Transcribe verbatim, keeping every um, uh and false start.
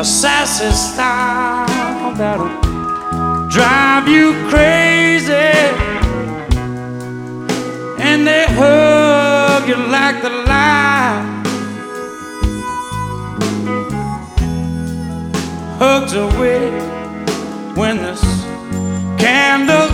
a sassy style that'll drive you crazy, and they hug you like the light. Hugs away when this candle